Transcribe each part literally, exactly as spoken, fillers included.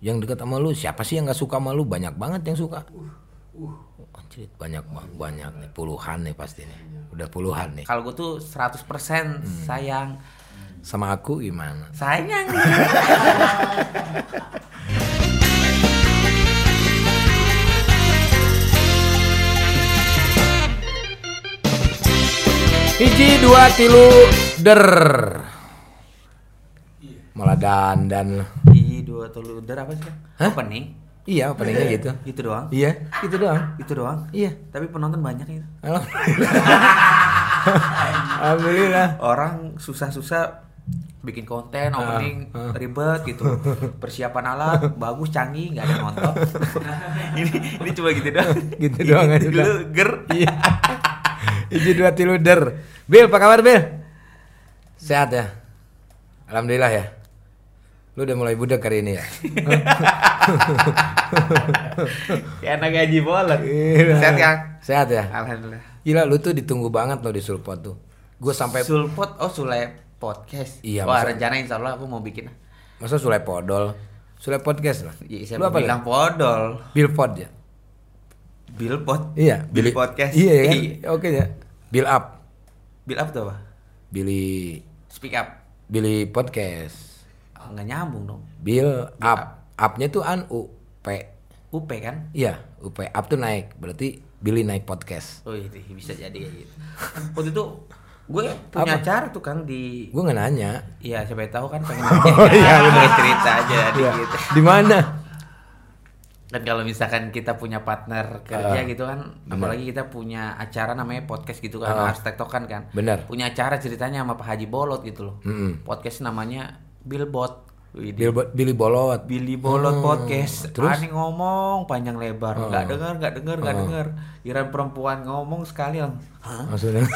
Yang dekat sama lu siapa sih yang nggak suka sama lu? Banyak banget yang suka. Uh, uh. Anjir, banyak banyak nih, puluhan nih pasti nih. Udah puluhan nih. Kalau gue tuh seratus persen hmm. sayang. Sama aku gimana? Sayang. Hiji dua tilu der. Malah dandan. Hiji dua tilu der apa sih? Hah? Opening. Iya, openingnya gitu. Gitu doang. Iya, gitu doang. Gitu doang. Iya. Tapi penonton banyak itu. Alhamdulillah. Alhamdulillah. Orang susah-susah bikin konten opening uh, uh. ribet gitu. Persiapan alat bagus, canggih, enggak ada yang nonton. ini ini cuma gitu doang. Gitu doang aja. Dulu ger. Iya. Hiji dua tilu der. Bil, apa kabar Bil? Sehat ya? Alhamdulillah ya. Lu udah mulai budak hari ini ya? Kayak anak gaji bolot. Sehat ya? Sehat ya? Alhamdulillah. Gila, lu tuh ditunggu banget lo di Sulpot tuh. Gue sampai Sulpot, oh Sule Podcast. Iya. Wah, masa... rencana insya Allah aku mau bikin. Masa Sule Podol? Sule Podcast lah. Iya, saya bilang podol. Billpod ya? Billpod. Iya, Bill Podcast. Iya kan? Oke ya. Bill up. Bill up tuh apa? Billy Speak up. Billy Podcast. Oh, enggak nyambung dong. Bill, Bill up. Up-nya tuh an U P. U P kan? Iya, U P. Up tuh naik. Berarti Billy naik podcast. Oh iya, bisa jadi kayak gitu. Waktu itu gue punya apa? Acara tuh Kang di. Gue nggak nanya. Iya, siapa tahu kan pengen nanya. Oh, iya, bener cerita aja iya. gitu. Di mana? Dan kalau misalkan kita punya partner kerja uh, gitu kan, bener. Apalagi kita punya acara namanya podcast gitu kan, uh, harus tektokan kan. Bener. Punya acara ceritanya sama Pak Haji Bolot gitu loh. Mm-hmm. Podcast namanya Billbot. Billy, Billy Bolot. Billy Bolot oh, podcast. Terus? Ani ngomong panjang lebar, oh. nggak dengar, nggak dengar, nggak oh. dengar. Iran perempuan ngomong sekali yang. Maksudnya?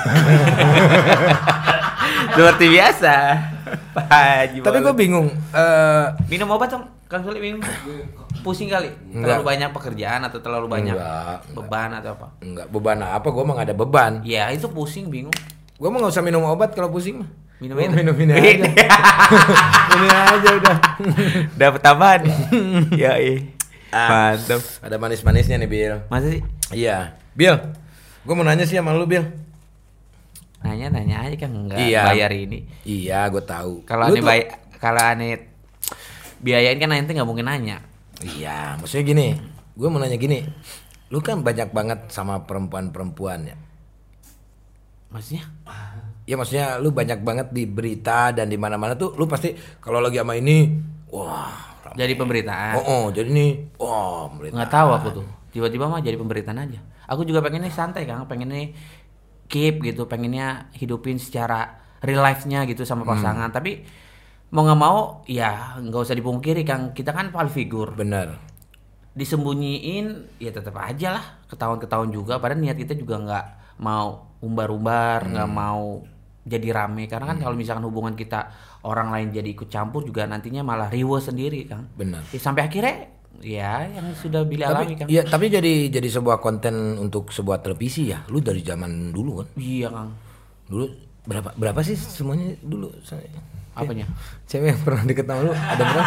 Seperti biasa. Pak Haji Tapi gue bingung. Uh, minum obat dong, Kang Suli minum. Pusing kali. Enggak. Terlalu banyak pekerjaan atau terlalu banyak enggak, beban enggak. atau apa? Enggak, beban apa? Gue mah nggak ada beban. Ya itu pusing, bingung. Gue mah nggak usah minum obat kalau pusing mah. Minum oh, minum ini aja. Ini aja udah. Dapat tambahan. Ya iya. Ah, mantap. Ada manis-manisnya nih, Bil. Masa sih? Iya. Bil. Gue mau nanya sih sama lu, Bil. Nanya-nanya aja kan enggak iya. bayar ini. Iya, gue tahu. Kalau aneh bay kalau aneh biayain kan nanti enggak mungkin nanya. Iya, maksudnya gini. Gue mau nanya gini. Lu kan banyak banget sama perempuan-perempuan ya. Maksudnya? Ya maksudnya lu banyak banget di berita dan di mana-mana tuh lu pasti kalau lagi sama ini wah rame. Jadi pemberitaan. Oh, oh jadi nih wah pemberitaan. Nggak tahu aku tuh. Tiba-tiba mah jadi pemberitaan aja. Aku juga pengennya santai Kang, pengennya keep gitu, pengennya hidupin secara real life-nya gitu sama pasangan. Hmm. Tapi mau nggak mau ya nggak usah dipungkiri Kang, kita kan public figure. Bener. Disembunyiin ya tetap aja lah, ketahuan-ketahuan juga. Padahal niat kita juga nggak mau umbar-umbar, nggak hmm. mau jadi rame karena kan hmm. kalau misalkan hubungan kita orang lain jadi ikut campur juga nantinya malah riweuh sendiri Kang. Benar. Ya, sampai akhirnya ya yang sudah Billy alami Kang. Iya, tapi jadi jadi sebuah konten untuk sebuah televisi ya. Lu dari zaman dulu kan? Iya Kang. Dulu berapa berapa sih semuanya dulu? Apanya? Cewek yang pernah deket sama lu ada berapa?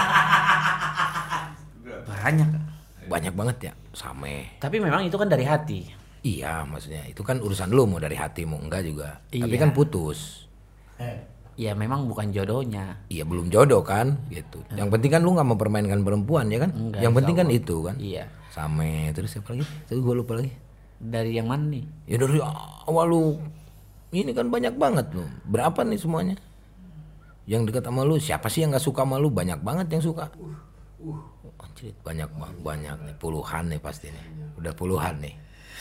Banyak. Banyak banget ya, Same. Tapi memang itu kan dari hati. Iya, maksudnya itu kan urusan lu mau dari hatimu enggak juga. Iya. Tapi kan putus. Ya memang bukan jodohnya. Iya belum jodoh kan, gitu. Hmm. Yang penting kan lu nggak mempermainkan perempuan ya kan. Enggak, yang penting kan Allah. itu kan. Iya. Same terus siapa lagi? Tapi gue lupa lagi. Dari yang mana nih? Ya dari awal lu. Ini kan banyak banget lu. Berapa nih semuanya? Yang dekat sama lu siapa sih yang nggak suka sama lu? Banyak banget yang suka. Uh, uh. Anjir, banyak banyak nih, puluhan nih pasti nih. Udah puluhan nih.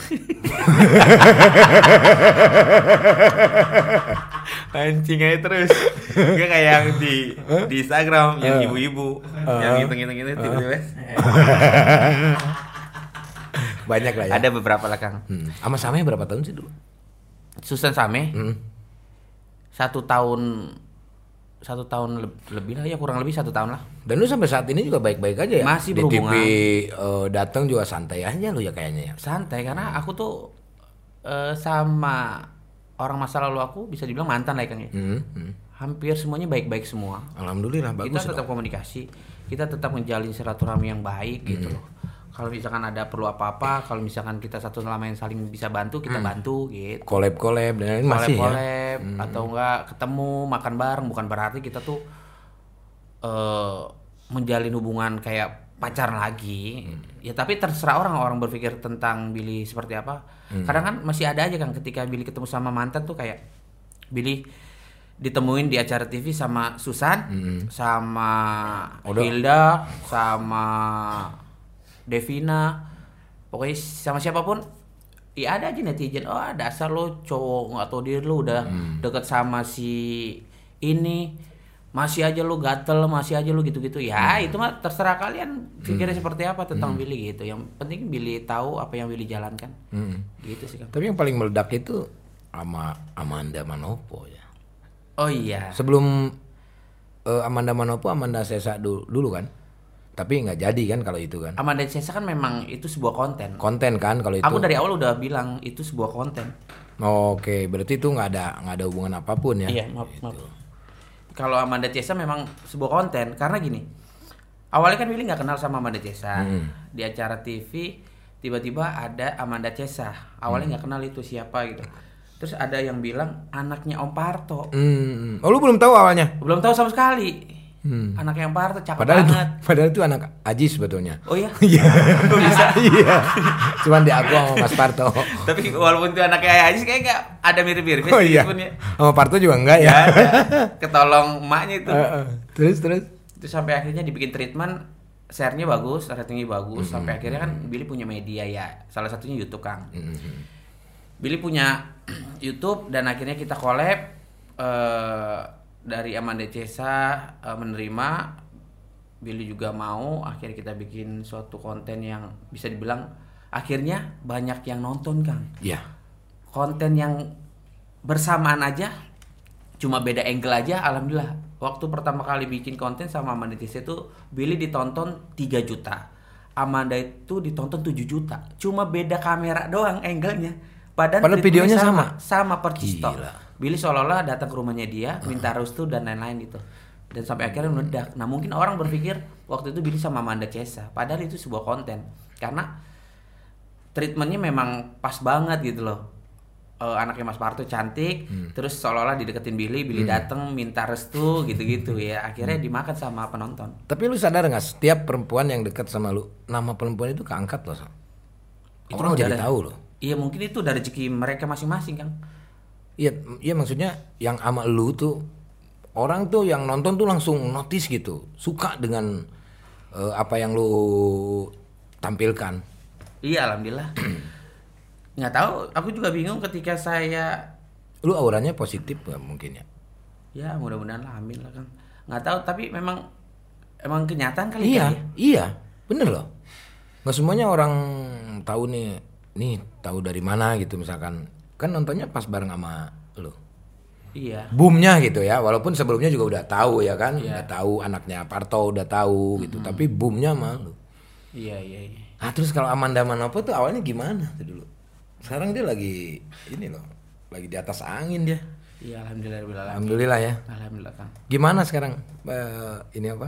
Anjing aja terus. Gak kayak yang di di Instagram yang ibu-ibu uh, yang ngitung-ngitung itu tiba-tiba. Banyak lah ya. Ada beberapa lah Kang. Hmm. Sama Same berapa tahun sih dulu? Susan Same. Hmm. Satu tahun satu tahun lebih lah ya, kurang lebih satu tahun lah. Dan lu sampai saat ini juga baik-baik aja ya? Masih berhubungan. Di T V uh, datang juga santai aja lu ya kayaknya ya? Santai karena aku tuh uh, sama orang masa lalu aku bisa dibilang mantan lah ya Kang ya. Hmm. Hmm. hampir semuanya baik-baik semua. Alhamdulillah bagus. Kita tetap dong. Komunikasi, kita tetap menjalin silaturahmi yang baik gitu hmm. loh. Kalau misalkan ada perlu apa-apa, kalau misalkan kita satu sama lain saling bisa bantu, kita hmm. bantu gitu. Collab-collab dan lain masih ya. Collab hmm. atau enggak ketemu makan bareng, bukan berarti kita tuh uh, menjalin hubungan kayak pacaran lagi. Hmm. Ya tapi terserah orang orang berpikir tentang Billy seperti apa. Hmm. Kadang kan masih ada aja kan ketika Billy ketemu sama mantan tuh kayak Billy ditemuin di acara T V sama Susan, hmm. sama Odo. Hilda, sama Devina, pokoknya sama siapapun, ya ada aja netizen, oh dasar lo cowok nggak tahu diri lo udah hmm. deket sama si ini, masih aja lo gatel, masih aja lo gitu-gitu, ya hmm. itu mah terserah kalian pikirnya hmm. seperti apa tentang hmm. Billy gitu. Yang penting Billy tahu apa yang Billy jalankan, hmm. gitu sih kan. Tapi yang paling meledak itu sama Amanda Manopo ya. Oh iya. Sebelum uh, Amanda Manopo, Amanda Sessa dulu, dulu kan. Tapi nggak jadi kan kalau itu kan. Amanda Sessa kan memang itu sebuah konten. Konten kan kalau itu. Aku dari awal udah bilang itu sebuah konten. Oke, berarti itu nggak ada nggak ada hubungan apapun ya. Iya, maaf, gitu. maaf. Kalau Amanda Sessa memang sebuah konten karena gini. Awalnya kan Willy nggak kenal sama Amanda Sessa. Hmm. Di acara T V tiba-tiba ada Amanda Sessa. Awalnya nggak hmm. kenal itu siapa gitu. Terus ada yang bilang anaknya Om Parto. Hmm. Oh lu belum tahu awalnya? Belum tahu sama sekali. Hmm. Anaknya Om Parto cakep padahal banget. Itu, padahal itu anak Aji sebetulnya. Oh iya? Iya. Bisa. Iya. Cuman di aku sama Mas Parto. Tapi walaupun itu anaknya Aji kayak enggak ada mirip-mirip oh, iya. ya. Sama Parto juga enggak ya. Ada. Ketolong emaknya itu. Uh, uh. Terus terus. Terus sampai akhirnya dibikin treatment, share-nya bagus, ratingnya bagus, mm-hmm. sampai akhirnya kan Billy punya media ya. Salah satunya YouTube Kang. Mm-hmm. Billy punya YouTube dan akhirnya kita collab uh, dari Amanda Sessa uh, menerima, Billy juga mau, akhirnya kita bikin suatu konten yang bisa dibilang akhirnya banyak yang nonton Kang. Iya. Yeah. Konten yang bersamaan aja, cuma beda angle aja, alhamdulillah. Waktu pertama kali bikin konten sama Amanda Sessa itu Billy ditonton tiga juta, Amanda itu ditonton tujuh juta, cuma beda kamera doang angle-nya. Padahal, Padahal videonya sama, sama, sama persis toh. Billy seolah-olah datang ke rumahnya dia, minta restu dan lain-lain gitu. Dan sampai akhirnya meledak. Nah mungkin orang berpikir waktu itu Billy sama Amanda Sessa, padahal itu sebuah konten. Karena treatmentnya memang pas banget gitu loh. Uh, anaknya Mas Parto cantik, hmm. terus seolah-olah dideketin Billy, Billy hmm. dateng minta restu gitu-gitu ya. Akhirnya hmm. dimakan sama penonton. Tapi lu sadar nggak setiap perempuan yang dekat sama lu, nama perempuan itu keangkat loh. Itu orang jadi tahu loh. Iya mungkin itu dari rezeki mereka masing-masing Kang. Iya, iya maksudnya yang sama lu tuh orang tuh yang nonton tuh langsung notice gitu, suka dengan uh, apa yang lu tampilkan. Iya alhamdulillah. Nggak tahu, aku juga bingung ketika saya. Lu auranya positif nggak mungkin ya? Ya mudah-mudahan lah, amin lah Kang. Nggak tahu tapi memang emang kenyataan kali iya, ya. Iya, bener loh. Nggak semuanya orang tahu nih, nih tahu dari mana gitu misalkan. Kan nontonnya pas bareng sama lu. Iya. Boomnya gitu ya, walaupun sebelumnya juga udah tahu ya kan, iya. udah tahu anaknya Parto udah tahu mm-hmm. gitu, tapi boomnya sama lu. Iya iya. iya. Ah terus kalau Amanda Manopo tuh awalnya gimana tuh dulu? Sekarang dia lagi ini loh, lagi di atas angin dia. Iya alhamdulillah. Alhamdulillah ya. Alhamdulillah Kang. Gimana sekarang uh, ini apa?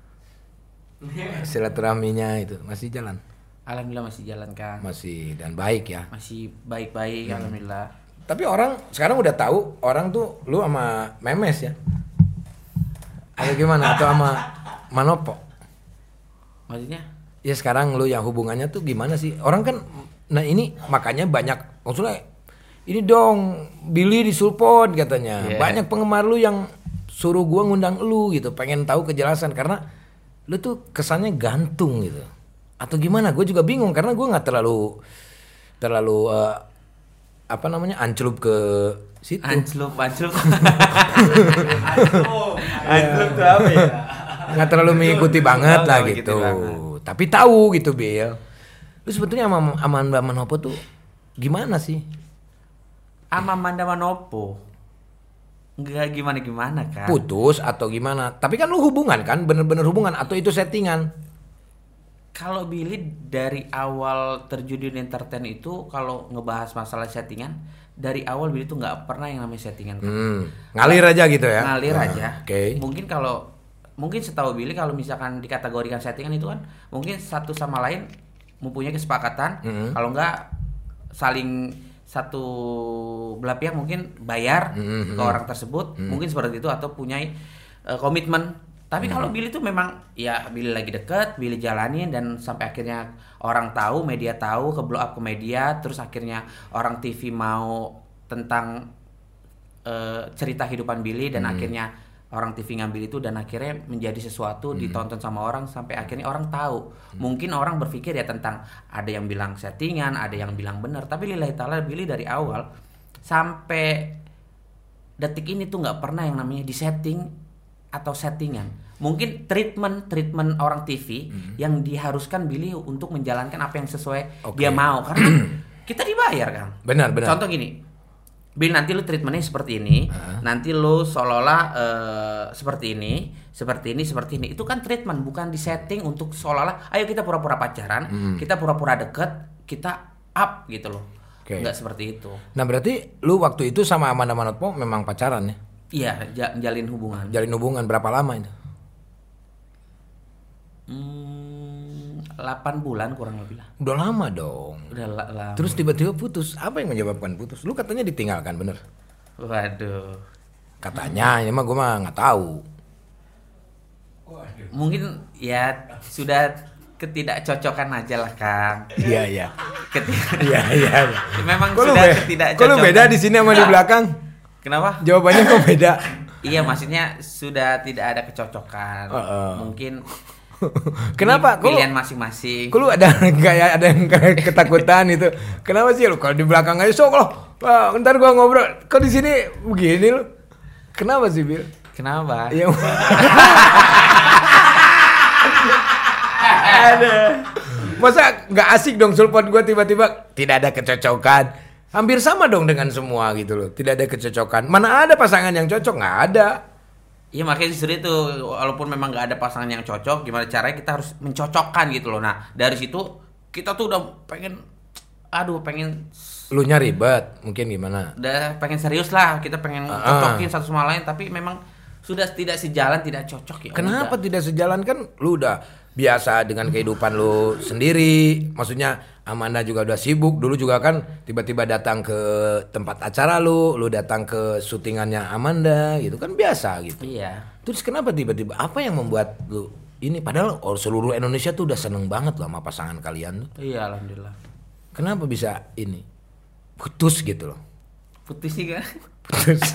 Silaturahminya itu masih jalan? Alhamdulillah masih jalan Kang. Masih dan baik ya. Masih baik-baik hmm. alhamdulillah. Tapi orang sekarang udah tahu orang tuh lu sama Memes ya. Atau gimana atau sama Manopo? Maksudnya? Ya sekarang lu yang hubungannya tuh gimana sih? Orang kan nah ini makanya banyak maksudnya ini dong Billy disupport katanya. Yeah. Banyak penggemar lu yang suruh gua ngundang lu gitu, pengen tahu kejelasan karena lu tuh kesannya gantung gitu. Atau gimana? Gue juga bingung karena gue nggak terlalu terlalu uh, apa namanya ancelup ke situ. Ancelup, ancelup. Ancelup tuh apa ya? Nggak terlalu mengikuti banget lah gitu. Tapi tahu gitu Bill. Lu sebetulnya sama Amanda Manopo tuh gimana sih? Sama Amanda Manopo? Nggak gimana-gimana kan? Putus atau gimana? Tapi kan lu hubungan kan? Bener-bener hubungan atau itu settingan? Kalau Billy dari awal terjun di entertain itu kalau ngebahas masalah settingan, dari awal Billy tuh nggak pernah yang namanya settingan. Hmm. Ngalir aja gitu ya. Ngalir Nah, aja. Oke. Okay. Mungkin kalau mungkin setahu Billy kalau misalkan dikategorikan settingan itu kan mungkin satu sama lain mempunyai kesepakatan. Mm-hmm. Kalau nggak saling satu belah pihak mungkin bayar mm-hmm. ke orang tersebut, mm-hmm. mungkin seperti itu atau punya uh, komitmen. Tapi hmm. kalau Billy tuh memang ya Billy lagi deket, Billy jalanin dan sampai akhirnya orang tahu, media tahu, ke blow up ke media, terus akhirnya orang T V mau tentang uh, cerita kehidupan Billy dan hmm. akhirnya orang T V ngambil itu dan akhirnya menjadi sesuatu hmm. ditonton sama orang sampai akhirnya orang tahu. Hmm. Mungkin orang berpikir ya tentang ada yang bilang settingan, ada yang bilang benar, tapi lillahi ta'ala Billy dari awal sampai detik ini tuh nggak pernah yang namanya disetting atau settingan. Mungkin treatment treatment orang T V hmm. yang diharuskan Billy untuk menjalankan apa yang sesuai okay. dia mau karena kita dibayar kan. Benar benar. Contoh gini, Billy nanti lu treatmentnya seperti ini, uh-huh. nanti lu seolah-olah uh, seperti ini, seperti ini, seperti ini. Itu kan treatment bukan disetting untuk seolah-olah ayo kita pura-pura pacaran, hmm. kita pura-pura deket, kita up gitu loh. Okay. Enggak seperti itu. Nah berarti lu waktu itu sama Amanda Manopo memang pacaran ya? Iya, j- jalin hubungan. Jalin hubungan berapa lama itu? Hmm, delapan bulan kurang lebih lah. Udah lama dong. Udah la- lama. Terus tiba-tiba putus. Apa yang menyebabkan putus? Lu katanya ditinggalkan, bener? Waduh. Katanya, ini mah gue mah nggak tahu. Mungkin ya sudah ketidakcocokan aja lah Kang. Iya iya. Ketidak. Iya iya. Memang kalo sudah be- ketidakcocokan. Kalau beda di sini sama di belakang? Kenapa? Jawabannya kok beda? Iya, maksudnya sudah tidak ada kecocokan. Uh, uh. Mungkin kenapa? Pilihan kalo, masing-masing. Kalau ada kayak ada yang ketakutan itu. Kenapa sih lu kalau di belakang aja sok loh. Wah, ntar gua ngobrol. Kok di sini begini lu? Kenapa sih, Bil? Kenapa? Iya. Ada. Masa nggak asik dong sulpot gua tiba-tiba tidak ada kecocokan. Hampir sama dong dengan semua gitu loh. Tidak ada kecocokan. Mana ada pasangan yang cocok? Nggak ada. Iya makanya justru itu walaupun memang nggak ada pasangan yang cocok, gimana caranya kita harus mencocokkan gitu loh. Nah dari situ kita tuh udah pengen, aduh pengen. Lu nyari ribet mungkin gimana? Udah pengen serius lah, kita pengen uh-uh. cocokin satu sama lain, tapi memang sudah tidak sejalan, tidak cocok ya. Kenapa udah. Tidak sejalan kan? Lu udah biasa dengan kehidupan lu sendiri. Maksudnya Amanda juga udah sibuk. Dulu juga kan tiba-tiba datang ke tempat acara lu, lu datang ke syutingannya Amanda gitu kan biasa gitu. Iya. Terus kenapa tiba-tiba apa yang membuat lu ini padahal oh, seluruh Indonesia tuh udah seneng banget loh sama pasangan kalian tuh. Iya, alhamdulillah. Kenapa bisa ini putus gitu loh? Putus sih kan? Putus.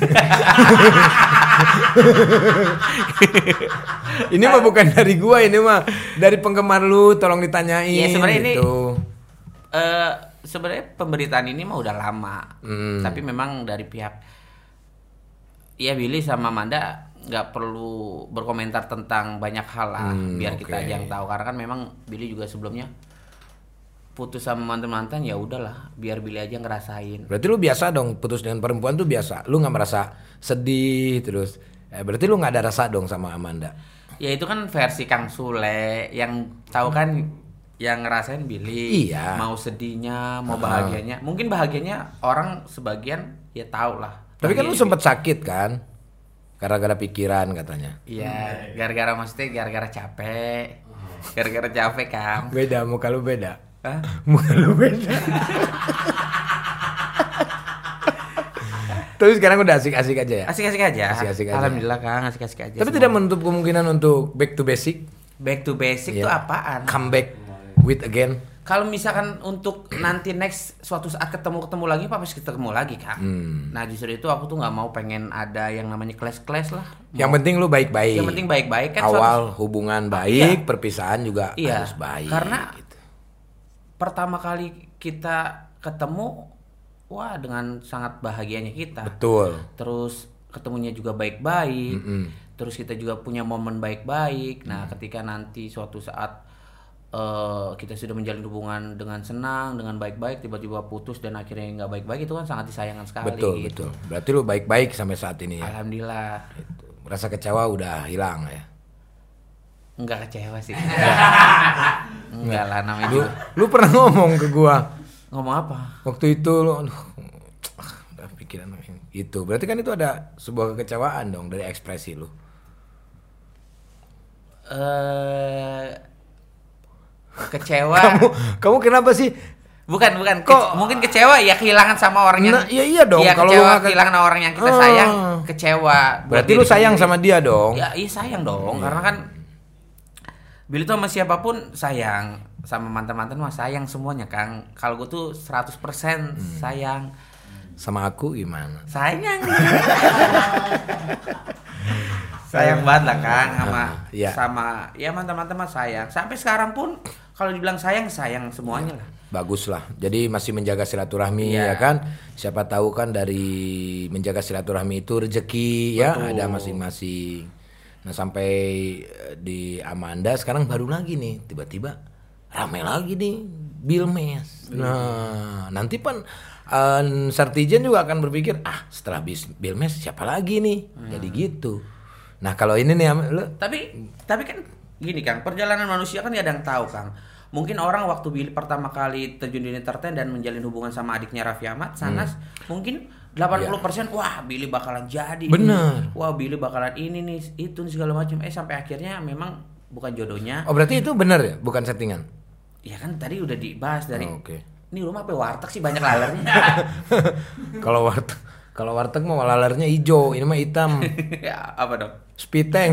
Ini mah bukan dari gua, ini mah dari penggemar lu, tolong ditanyain. Ya sebenarnya gitu. ini uh, sebenarnya pemberitaan ini mah udah lama, hmm. tapi memang dari pihak ya Billy sama Amanda nggak perlu berkomentar tentang banyak hal lah, hmm, biar okay. kita aja yang tahu karena kan memang Billy juga sebelumnya putus sama mantan-mantan ya udahlah biar Billy aja ngerasain. Berarti lu biasa dong putus dengan perempuan tuh biasa. Lu nggak merasa sedih terus. Eh, berarti lu nggak ada rasa dong sama Amanda. Ya itu kan versi Kang Sule yang tahu kan yang ngerasain Billy. Iya. Mau sedihnya, mau bahagianya. Mungkin bahagianya orang sebagian ya tahu lah. Tapi kan lu sempet sakit kan? Gara-gara pikiran katanya. Iya, gara-gara maksudnya gara-gara capek. Gara-gara capek Kang. Beda muka lu beda. Hah? Muka lu beda. Tapi sekarang udah asik-asik aja ya? Asik-asik aja. Asik-asik aja. Alhamdulillah Kang, asik-asik aja. Tapi semua. Tidak menutup kemungkinan untuk back to basic? Back to basic yeah. Itu apaan? Come back with again. Kalau misalkan untuk nanti next suatu saat ketemu-ketemu lagi, apa pasti ketemu lagi Kang. Hmm. Nah justru itu aku tuh nggak mau pengen ada yang namanya clash-clash lah. Mau. Yang penting lu baik-baik. Yang penting baik-baik kan. Awal suatu... hubungan baik, iya. Perpisahan juga iya. harus baik. Karena gitu. Pertama kali kita ketemu, wah dengan sangat bahagianya kita. Betul. Terus ketemunya juga baik-baik. Mm-hmm. Terus kita juga punya momen baik-baik. Nah, mm. ketika nanti suatu saat uh, kita sudah menjalin hubungan dengan senang, dengan baik-baik, tiba-tiba putus dan akhirnya nggak baik-baik, itu kan sangat disayangkan sekali. Betul, gitu. betul. Berarti lu baik-baik sampai saat ini ya. Alhamdulillah. Gitu. Rasa kecewa udah hilang ya. Enggak kecewa sih. Enggak, Enggak lah namanya Lu, juga. lu pernah ngomong ke gua Ngomong apa? waktu itu lu aduh, udah pikiran itu. Berarti kan itu ada sebuah kekecewaan dong dari ekspresi lu. Eh kecewa. Kamu kamu kenapa sih? Bukan, bukan. Kok- Kece- mungkin kecewa ya kehilangan sama orang yang Nah, iya iya dong Iya, kalau lu kecewa nggak ke- kehilangan orang yang kita Ah. sayang, kecewa. buat Berarti diri lu sayang sendiri. sama dia dong. Ya, iya sayang dong, karena kan Billy tuh sama siapapun sayang, sama mantan-mantan mah sayang semuanya, Kang. Kalau gue tuh seratus persen Hmm. sayang. Sama aku gimana? Sayang. sayang banget lah, Kang, sama Iya. sama ya mantan-mantan mah sayang. Sampai sekarang pun kalau dibilang sayang, sayang semuanya lah. Bagus lah. Jadi masih menjaga silaturahmi Iya. ya kan. Siapa tahu kan dari menjaga silaturahmi itu rezeki ya ada masing-masing. Nah sampai eh, di Amanda sekarang baru lagi nih tiba-tiba ramai lagi nih Bilmes. Nah nanti pan uh, Sartijen juga akan berpikir ah setelah bis- Bilmes siapa lagi nih. Jadi gitu. Nah kalau ini nih Am- lu Tapi tapi kan gini Kang, perjalanan manusia kan kadang tahu Kang. Mungkin orang waktu Billy pertama kali terjun di entertain dan menjalin hubungan sama adiknya Raffi Ahmad, Sanas, mungkin delapan puluh persen wah Billy bakalan jadi. Bener. nih. Wah Billy bakalan ini nih, itu nih, segala macam. Eh sampai akhirnya memang bukan jodohnya. Oh berarti itu benar ya bukan settingan. Ya kan tadi udah dibahas dari Oh, oke. ini rumah apa warteg sih banyak lalernya. Kalau warteg kalau warteg mah lalernya hijau, ini mah hitam. ya apa dong? Spiteng.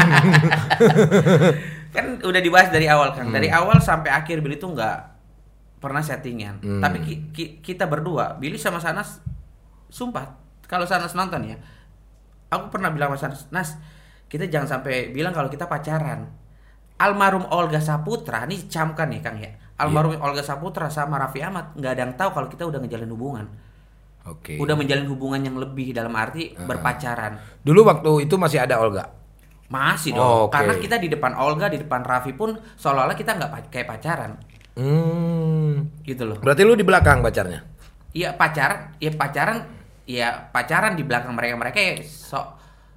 Kan udah dibahas dari awal Kang. Dari awal sampai akhir Billy tuh nggak pernah settingan. Hmm. Tapi ki- ki- kita berdua, Billy sama Sanas, sumpah kalau Sanas nonton ya, aku pernah bilang sama Sanas, Nas, kita jangan sampai bilang kalau kita pacaran. Almarhum Olga Saputra, ini camkan nih Kang ya. Almarhum Olga Saputra sama Raffi Ahmad nggak ada yang tahu kalau kita udah ngejalin hubungan. Oke. Udah menjalin hubungan yang lebih dalam arti berpacaran. Dulu waktu itu masih ada Olga. Masih Oh, dong. oke. Karena kita di depan Olga, di depan Raffi pun seolah-olah kita nggak pa- kayak pacaran. Hmm. Gitu loh. Berarti lu di belakang pacarnya. Iya pacaran, ya pacaran, ya pacaran di belakang mereka-mereka ya sok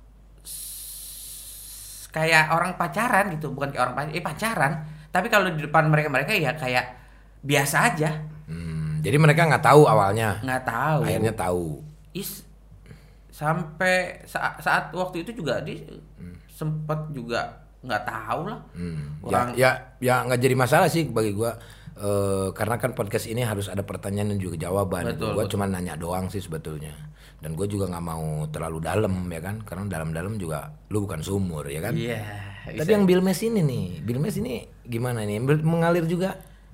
s- kayak orang pacaran gitu, bukan kayak orang pacaran, eh pacaran. Tapi kalau di depan mereka-mereka ya kayak biasa aja, Hmm. Jadi mereka nggak tahu awalnya. nggak tahu. Akhirnya tahu. Is sampai saat, saat waktu itu juga di sempet juga nggak tahu lah. Hmm. Ya, Orang ya, ya nggak jadi masalah sih bagi gua. Eh, karena kan podcast ini harus ada pertanyaan dan juga jawaban. Betul, Gua betul. cuma nanya doang sih sebetulnya. Dan gue juga nggak mau terlalu dalam ya kan, karena dalam-dalam juga lu bukan sumur ya kan. Iya. Tapi bisa. yang Bilmes ini nih, Bilmes ini gimana nih? Ber- Mengalir juga?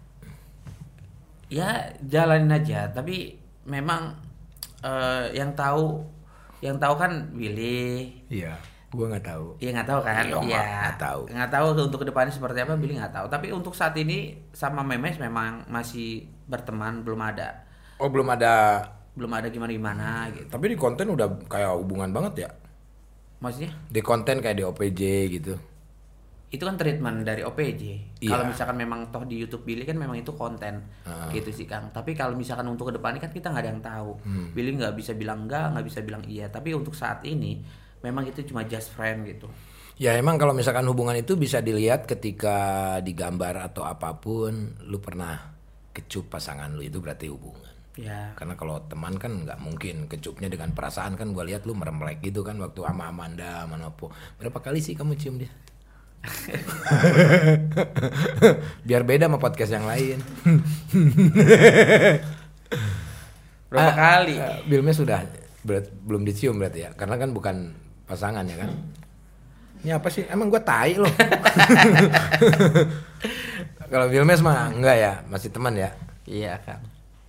Ya jalanin aja, tapi memang eh, yang tahu yang tahu kan Billy. Iya, gua nggak tahu. Iya nggak tahu kan? Iya, Iya. nggak- nggak tahu. Nggak tahu untuk kedepannya seperti apa Billy nggak tahu. Tapi untuk saat ini sama Memes memang masih berteman, belum ada Oh belum ada. belum ada gimana gimana gitu. Tapi di konten udah kayak hubungan banget ya. Maksudnya Di konten kayak di O P J gitu. itu kan treatment dari O P J. Iya. Kalau misalkan memang toh di YouTube Billy kan memang itu konten Ah. gitu sih Kang. Tapi kalau misalkan untuk kedepannya kan kita nggak ada yang tahu. Hmm. Billy nggak bisa bilang enggak, nggak bisa bilang iya. Tapi untuk saat ini memang itu cuma just friend gitu. Ya emang kalau misalkan hubungan itu bisa dilihat ketika digambar atau apapun, lu pernah kecup pasangan lu itu berarti hubungan. Ya. Karena kalau teman kan nggak mungkin kecupnya dengan perasaan kan. Gua lihat lu meremlek gitu kan waktu sama Amanda, sama Nopo. Berapa kali sih kamu cium dia? Biar beda sama podcast yang lain. Berapa Ah, kali? ah, Bilmes sudah berat, belum dicium berarti ya, karena kan bukan pasangan ya kan. Ini apa sih? Emang gua tai loh. Kalau Bilmes mah enggak ya, masih teman ya. Iya Kang.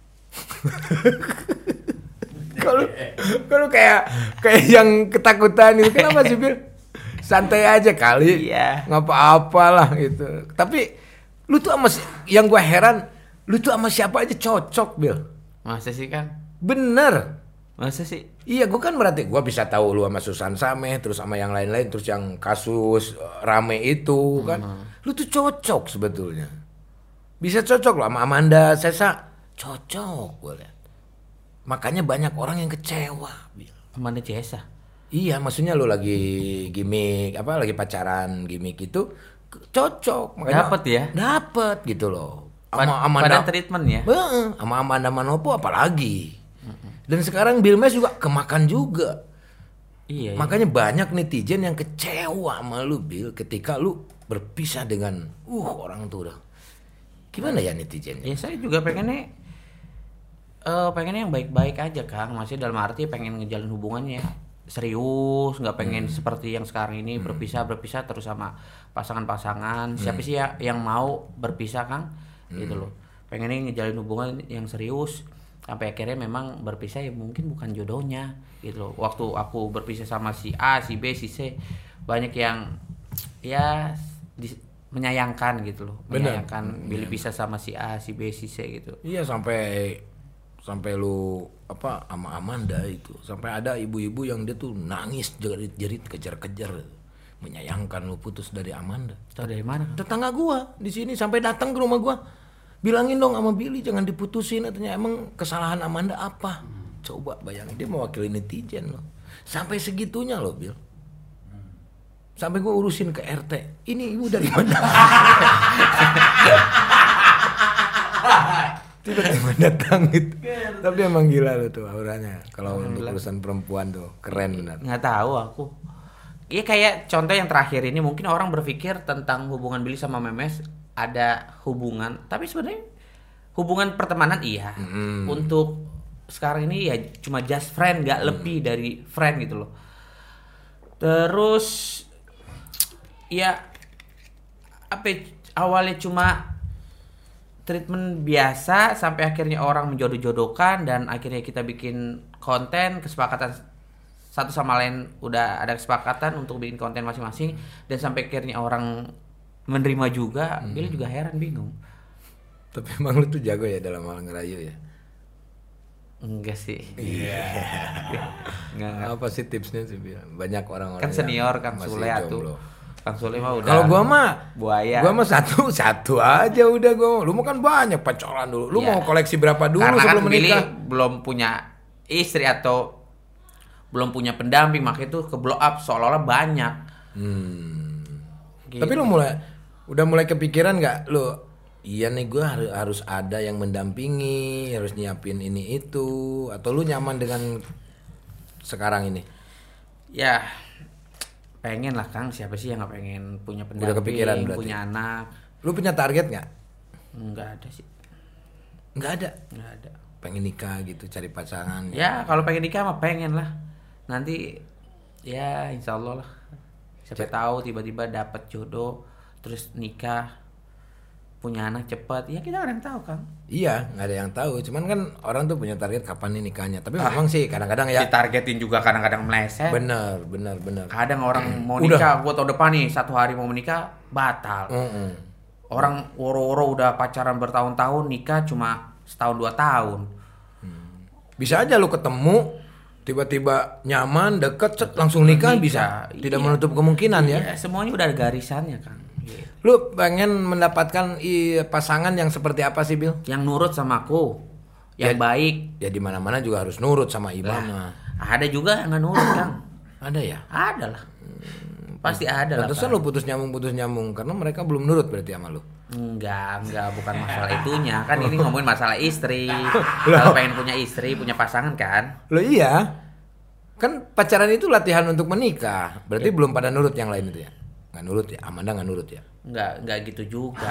Kalau kalau kayak kayak yang ketakutan itu kenapa sih Bil? Santai aja kali. Iya. Nggak apa-apalah gitu. Tapi lu tuh sama si- yang gua heran, lu tuh sama siapa aja cocok, Bil. Masa sih Kang? Bener. Masa sih? Iya, gua kan berarti gua bisa tahu lu sama Susan Sameh, terus sama yang lain-lain, terus yang kasus eh, rame itu kan. Lu tuh cocok sebetulnya. Bisa cocok loh sama Amanda Sesa. Cocok gua lihat. Makanya banyak orang yang kecewa, Bil. Amanda Cesa. Iya, maksudnya lu lagi gimmick apa lagi pacaran gimmick itu cocok. Makanya Dapet ya? Dapet gitu loh. Pad- Sama Amanda, Pada treatment ya. Heeh, sama Amanda Manopo apalagi. Dan sekarang Bill Mays juga kemakan juga. Iya. iya. Makanya banyak netizen yang kecewa sama lu Bill ketika lu berpisah dengan uh orang tuh udah. Gimana ya netizen? Ya saya juga pengennya eh pengennya yang baik-baik aja Kang. Maksudnya dalam arti pengen ngejalin hubungannya serius, nggak pengen seperti yang sekarang ini berpisah berpisah terus sama pasangan-pasangan. Siapa sih ya yang mau berpisah Kang? Gitu loh. Pengennya ngejalin hubungan yang serius sampai akhirnya memang berpisah ya mungkin bukan jodohnya gitu loh. Waktu aku berpisah sama si A, si B, si C banyak yang ya di- menyayangkan gitu loh. Bener. Menyayangkan Billy pisah sama si A, si B, si C gitu. Iya sampai sampai lu apa sama Amanda itu sampai ada ibu-ibu yang dia tuh nangis jerit-jerit kejar-kejar menyayangkan lu putus dari Amanda. Tahu dari mana? Kang? Tetangga gua di sini sampai datang ke rumah gua. Bilangin dong sama Billy jangan diputusin katanya emang kesalahan Amanda apa? Coba bayangin dia mewakili netizen loh. Sampai segitunya loh Bill. Sampai gua urusin ke R T. Ini ibu dari mana? Tiba-tiba datang gitu. Tapi emang gila lo tuh auranya. Kalau untuk urusan perempuan tuh keren benar. Nggak tahu aku. Iya kayak contoh yang terakhir ini mungkin orang berpikir tentang hubungan Billy sama Memes ada hubungan, tapi sebenarnya hubungan pertemanan iya. Mm. Untuk sekarang ini ya cuma just friend, nggak mm. lebih dari friend gitu loh. Terus ya apa ya, awalnya cuma treatment biasa sampai akhirnya orang menjodoh-jodohkan dan akhirnya kita bikin konten kesepakatan satu sama lain udah ada kesepakatan untuk bikin konten masing-masing dan sampai akhirnya orang menerima juga. hmm. Billy juga heran bingung. Tapi emang lu tuh jago ya dalam hal ngerayu ya? Enggak sih. Iya. Enggak, enggak. Apa sih tipsnya sih Bil? Banyak orang-orang Kan senior yang Kang masih Sule atuh. jomblo. Kang Sule mah udah. Kalau gua mah buaya. Gua mah satu satu aja udah gua. Lu mah kan banyak pacaran dulu. Lu Ya. mau koleksi berapa dulu Karena sebelum kan Billy menikah? belum punya istri atau belum punya pendamping, makanya itu ke blow up seolah-olah banyak. Hmm. Gitu. Tapi lu mulai udah mulai kepikiran nggak lu? Iya nih gue harus harus ada yang mendampingi, harus nyiapin ini itu, atau lu nyaman dengan sekarang ini? Ya pengen lah Kang, siapa sih yang nggak pengen punya pendamping, Udah kepikiran berarti? punya anak? Lu punya target nggak? Nggak ada sih, Nggak ada. nggak ada. Pengen nikah gitu, cari pasangan. Ya kalau pengen nikah mah pengen lah. Nanti ya insya Allah lah. Siapa Cek. tahu tiba-tiba dapat jodoh, terus nikah, punya anak cepat. Ya kita nggak ada yang tahu Kang. Iya, nggak ada yang tahu. Cuman kan orang tuh punya target kapan nih nikahnya. Tapi memang sih kadang-kadang ya. Ditargetin juga kadang-kadang meleset. Bener, bener, bener. Kadang orang mau Udah. nikah, gua tahun depan nih satu hari mau menikah batal. Mm-mm. Orang woro-woro udah pacaran bertahun-tahun, nikah cuma setahun dua tahun. Bisa aja lu ketemu, tiba-tiba nyaman, deket, cet, langsung nikah bisa. Bisa, Tidak iya. menutup kemungkinan ya. Ya, semuanya udah ada garisannya Kang. Gitu. Lu pengen mendapatkan i, pasangan yang seperti apa sih, Bil? Yang nurut sama aku, yang Ya. baik. Ya di mana-mana juga harus nurut sama imam. Lah, ada juga yang nggak nurut Kang. Ada ya? Ada lah. Pasti ada lah. Pantesan lu putus nyambung putus nyambung karena mereka belum nurut berarti sama lu. Enggak, enggak, bukan masalah itunya. Kan ini ngomongin masalah istri. Kalau pengen punya istri, punya pasangan kan. Lo iya. Kan pacaran itu latihan untuk menikah. Berarti belum pada nurut yang lain itu ya? Nggak nurut ya? Amanda nggak nurut ya? Enggak, enggak gitu juga.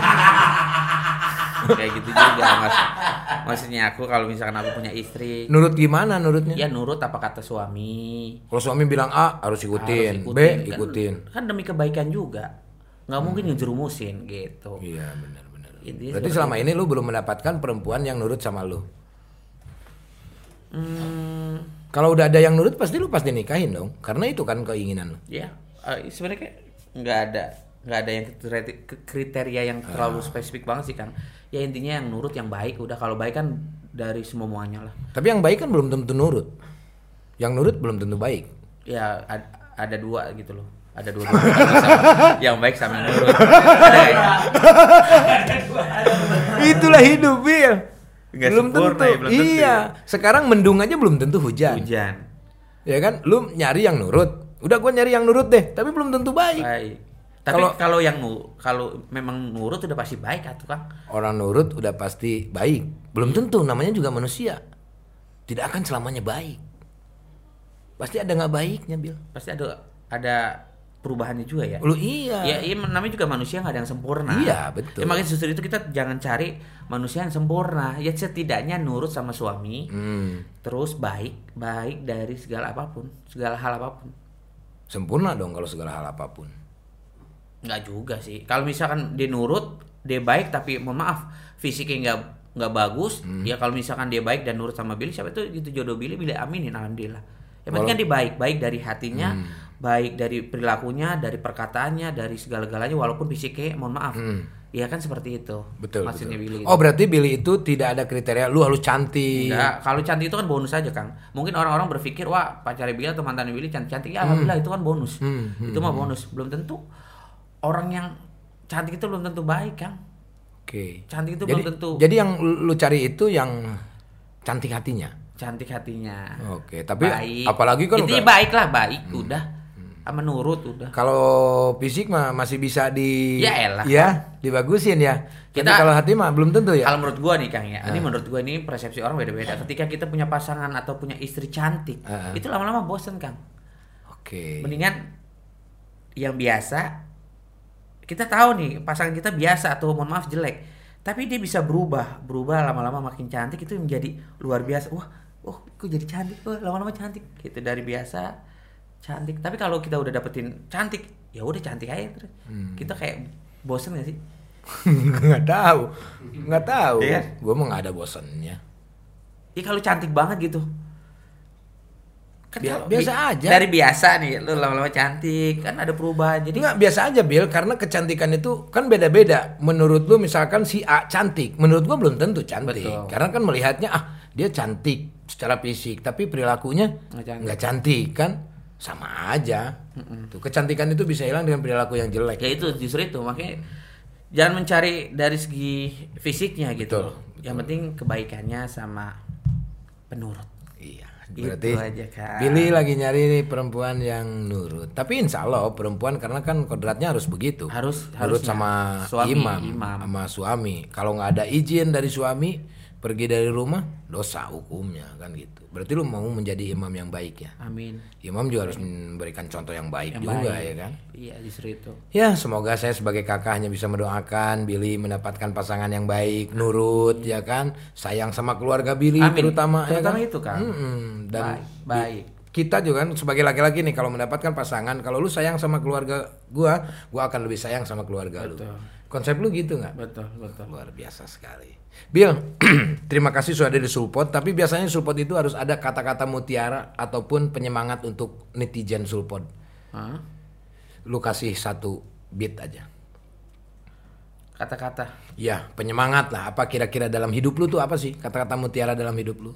Kayak gitu juga maksud, maksudnya aku kalau misalkan aku punya istri, Nurut gimana nurutnya? ya nurut apa kata suami. Kalau suami bilang A harus ikutin, Harus B Kan- ikutin. Kan, demi kebaikan juga. Nggak mungkin ngejerumusin gitu. Iya benar-benar. Intinya Berarti seperti selama ini lu belum mendapatkan perempuan yang nurut sama lu. Hmm, Kalau udah ada yang nurut pasti lu pasti nikahin dong, karena itu kan keinginan lu. ya eh, sebenarnya kayak nggak ada nggak ada yang kriteria- kriteria yang terlalu spesifik banget sih Kang. Ya intinya yang nurut yang baik udah. Kalau baik kan dari semuanya lah. Tapi yang baik kan belum tentu nurut. Yang nurut belum tentu baik. Ya ad- ada dua gitu loh. Ada dua, dua yang baik sama yang nurut. Ada ya? Itulah hidup, Bil. Nggak Belum sempurna tentu. ya, belum tentu Iya. Sekarang mendung aja belum tentu hujan. Hujan. Ya kan? Lu nyari yang nurut. Udah gua nyari yang nurut deh, tapi belum tentu baik. Baik. Tapi Kalau kalau yang nu kalau memang nurut udah pasti baik atuh Kang. orang nurut udah pasti baik. Belum tentu, namanya juga manusia. Tidak akan selamanya baik. Pasti ada nggak baiknya, Bil. Pasti ada ada perubahannya juga ya. Lu iya. Ya, iya namanya juga manusia nggak ada yang sempurna. Iya, betul. Ya, makanya justru itu kita jangan cari manusia yang sempurna. Ya setidaknya nurut sama suami, Hmm. terus baik, baik dari segala apapun, segala hal apapun. Sempurna dong kalau segala hal apapun. Nggak juga sih. Kalau misalkan dia nurut, dia baik tapi mohon maaf fisiknya nggak nggak bagus, Hmm. ya kalau misalkan dia baik dan nurut sama Billy, siapa itu itu jodoh Billy, Billy aminin alhamdulillah. Yang penting kan dia baik, baik dari hatinya, Hmm. baik dari perilakunya, dari perkataannya, dari segala-galanya walaupun fisiknya mohon maaf. Hmm. Ya kan seperti itu. Betul, Maksudnya betul. Billy. Oh, berarti Billy itu tidak ada kriteria lu harus cantik. Enggak, kalau cantik itu kan bonus aja, Kang. Mungkin orang-orang berpikir, wah pacarnya Billy atau mantannya Billy cantik-cantik. Ya alhamdulillah itu kan bonus. Hmm, hmm, Itu mah bonus. Belum tentu orang yang cantik itu belum tentu baik, Kang. Oke. Cantik itu jadi, belum tentu. Jadi yang lu cari itu yang cantik hatinya. Cantik hatinya. Oke, tapi baik. apalagi kan intinya udah- baik lah, baik udah. Sama nurut udah. Kalau fisik mah masih bisa di Ya elah. ya, dibagusin ya. Tapi Kita- kalau hati mah belum tentu ya. Kalau menurut gua nih Kang ya, ini Ah. menurut gua ini persepsi orang beda-beda. Ketika kita punya pasangan atau punya istri cantik, Ah. itu lama-lama bosen Kang. Oke. Mendingan yang biasa, kita tahu nih pasangan kita biasa atau mohon maaf jelek, tapi dia bisa berubah, berubah lama-lama makin cantik, itu menjadi luar biasa. Wah, oh kok jadi cantik, wah lama-lama cantik. Gitu dari biasa cantik. Tapi kalau kita udah dapetin cantik, ya udah cantik aja terus. Hmm. Kita kayak bosen gak sih? Nggak tahu, nggak tahu. Iya. Gue mah nggak ada bosannya. Ih kalau cantik banget gitu. Kan Bia- kalau biasa bi- aja. Dari biasa nih, lu lama-lama cantik, kan ada perubahan. Jadi Nggak biasa aja, Bill, karena kecantikan itu kan beda-beda. Menurut lu misalkan si A cantik, menurut gua belum tentu cantik. Betul. Karena kan melihatnya ah dia cantik secara fisik, tapi perilakunya Nggak cantik. nggak cantik kan, sama aja. Tuh kecantikan itu bisa hilang dengan perilaku yang jelek. ya itu justru itu makanya jangan mencari dari segi fisiknya gitu. Betul, Yang penting kebaikannya sama penurut. Iya. Itu Berarti aja, Kak. Billy lagi nyari nih perempuan yang nurut. Tapi insya Allah perempuan karena kan kodratnya harus begitu. Harus- nurut harusnya. sama Suami, imam, imam. sama suami. Kalau nggak ada izin dari suami, pergi dari rumah, dosa hukumnya kan gitu. Berarti lu mau menjadi imam yang baik ya. Amin. Imam juga harus memberikan contoh yang baik Yang juga baik. ya kan. Iya justru itu. Ya semoga saya sebagai kakak hanya bisa mendoakan Billy mendapatkan pasangan yang baik, nurut ya kan, sayang sama keluarga Billy Amin. terutama, ya Terutama kan? itu, Kang. Mm-mm. Dan Baik, baik. kita juga kan sebagai laki-laki nih kalau mendapatkan pasangan, kalau lu sayang sama keluarga gua, gua akan lebih sayang sama keluarga Betul. lu. Konsep lu gitu nggak? Betul, betul. Luar biasa sekali. Bill, terima kasih sudah ada di Sulpot. Tapi biasanya Sulpot itu harus ada kata-kata mutiara ataupun penyemangat untuk netizen Sulpot. Hah? Lu kasih satu beat aja. Kata-kata. Ya, penyemangat lah. Apa kira-kira dalam hidup lu tuh apa sih? Kata-kata mutiara dalam hidup lu.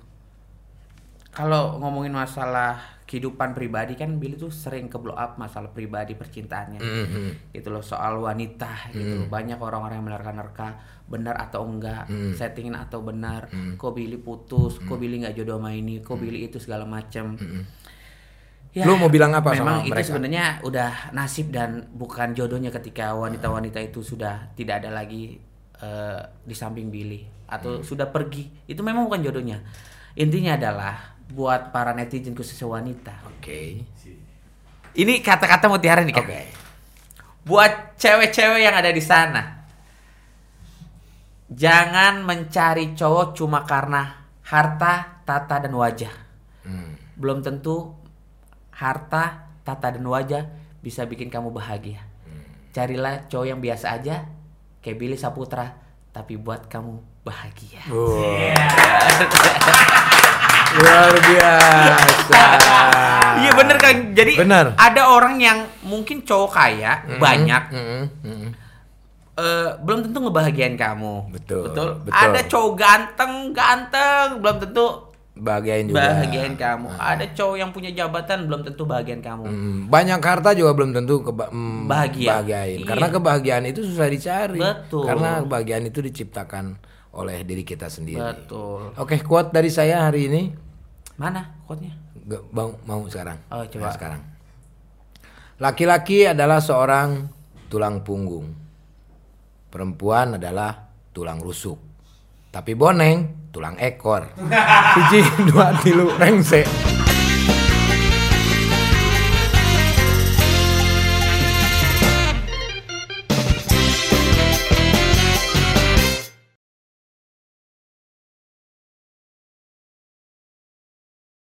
Kalau ngomongin masalah kehidupan pribadi kan Billy tuh sering ke blow up masalah pribadi percintaannya. Mhm. Gitu loh, soal wanita gitu loh. Banyak orang-orang yang menerka-nerka benar atau enggak, settingin atau benar, kok Billy putus, kok Billy nggak jodoh sama ini, kok Billy itu segala macam. Ya, Lu mau bilang apa memang sama itu mereka? sebenarnya udah nasib dan bukan jodohnya ketika wanita-wanita itu sudah tidak ada lagi eh, di samping Billy atau sudah pergi. Itu memang bukan jodohnya. Intinya adalah buat para netizen khususnya wanita. Oke. Ini kata-kata mutiara nih kan. Oke. Buat cewek-cewek yang ada di sana, jangan mencari cowok cuma karena harta, tata, dan wajah. Hmm. Belum tentu harta, tata, dan wajah bisa bikin kamu bahagia. Carilah cowok yang biasa aja, kayak Billy Saputra, tapi buat kamu bahagia. Luar biasa. Iya bener kan. Jadi Bener. ada orang yang mungkin cowok kaya banyak, Mhm, mhm. eh, belum tentu ngebahagiain kamu. Betul, betul. betul. Ada cowok ganteng, ganteng, belum tentu Bahagiain juga. bahagiain kamu. Ada cowok yang punya jabatan, belum tentu bahagiain kamu. Hmm, banyak harta juga belum tentu keba- mm, Bahagia. bahagiain. Iya. Karena kebahagiaan itu susah dicari. Betul. Karena kebahagiaan itu diciptakan oleh diri kita sendiri. Betul. Oke, quote dari saya hari ini. Mana quote-nya? Gak, mau, mau sekarang. Oh, coba. Nah, sekarang. Laki-laki adalah seorang tulang punggung. Perempuan adalah tulang rusuk. Tapi boneng tulang ekor. Hiji dua tilu rengse.